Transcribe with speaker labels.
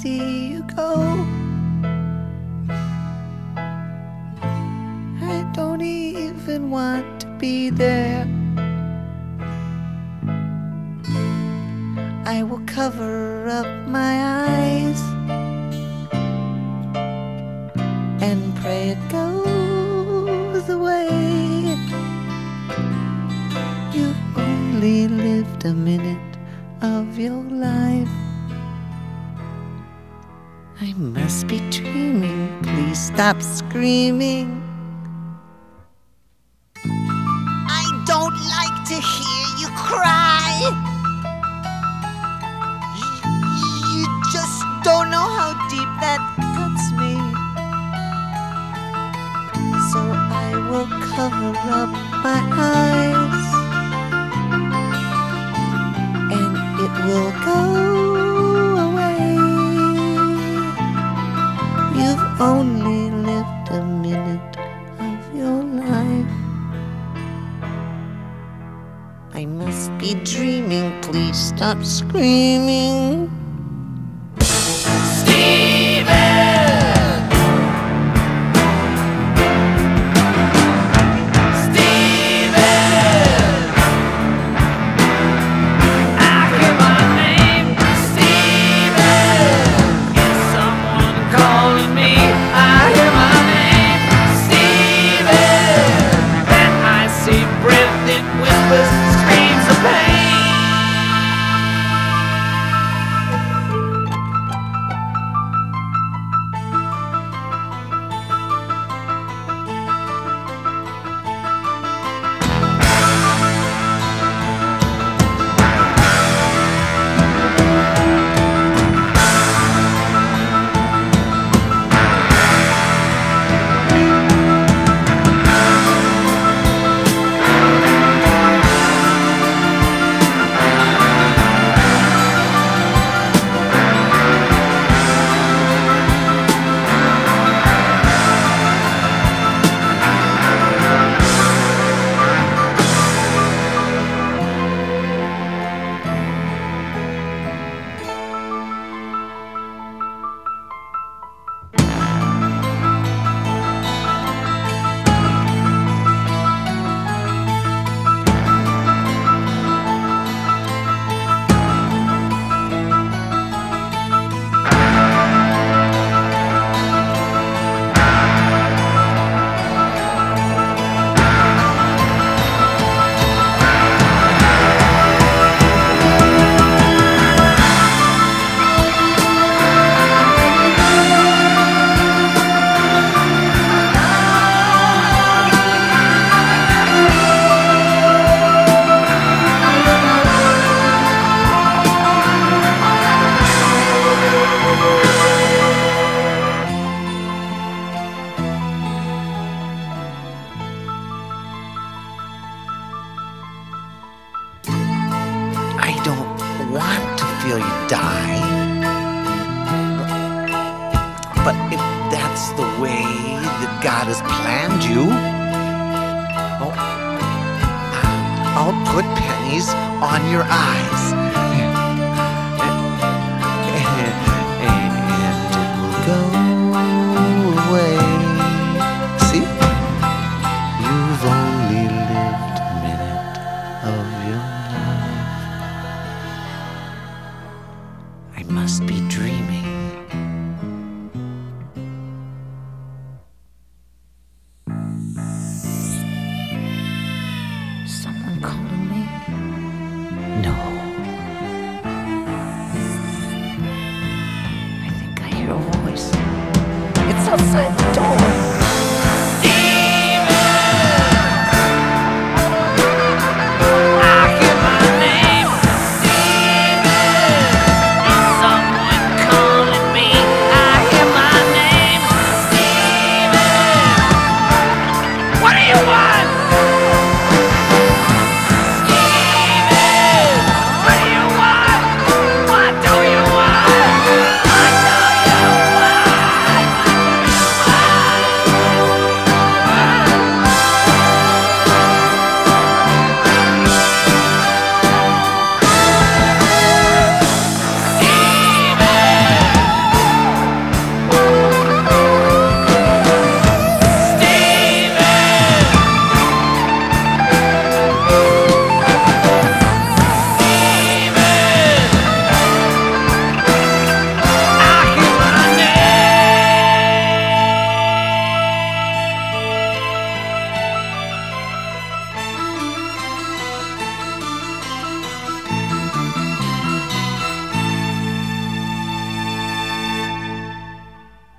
Speaker 1: see you go. I don't even want to be there. I will cover up my eyes and pray it goes away. You've only lived a minute of your life. I must be dreaming. Please stop screaming. I don't like to hear you cry. You just don't know how deep that cuts me. So I will cover up my eyes and it will go away. You've only lived a minute of your life. I must be dreaming. Please stop screaming. I don't want to feel you die. But if that's the way that God has planned you, oh, I'll put pennies on your eyes. And it will go away. See? You've only lived a minute of your life. I must be dreaming. Someone calling me? No. I think I hear a voice. It's outside the door.